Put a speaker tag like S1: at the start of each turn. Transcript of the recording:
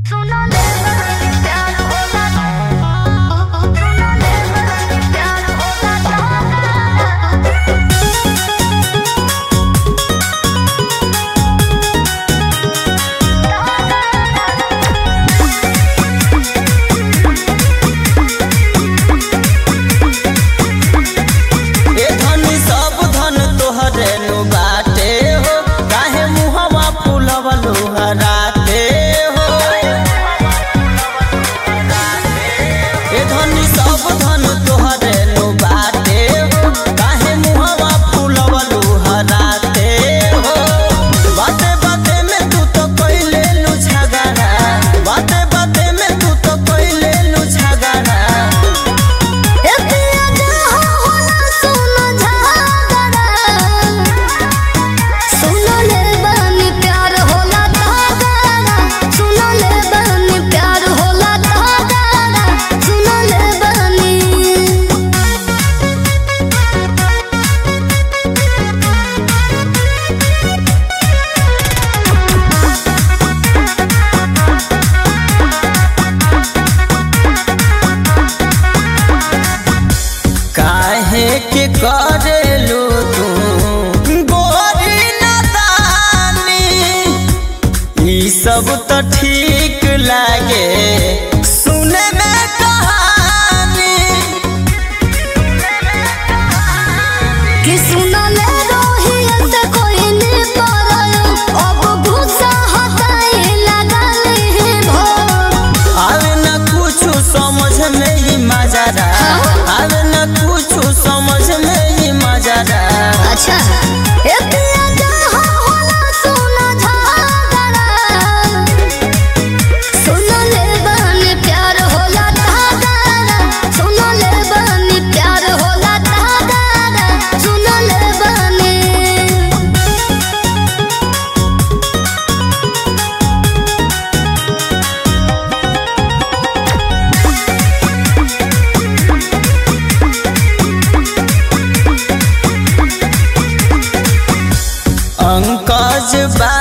S1: के करेलू तू गोरी नदानी ई सब तो ठीक लागे सुने में कहानी
S2: कि सुनले रोही से कोई नहीं पायो अब गुस्सा हटाए लगल भो
S1: आवे न कुछ समझ में ही मजारा आवे न कुछ समझ में ही मजारा।
S2: अच्छा पिया जहाँ होला सुना झगड़ा सुनले बनी प्यार होला धागड़ा सुनले बनी प्यार होला धागड़ा सुनले बनी
S1: अंकज बा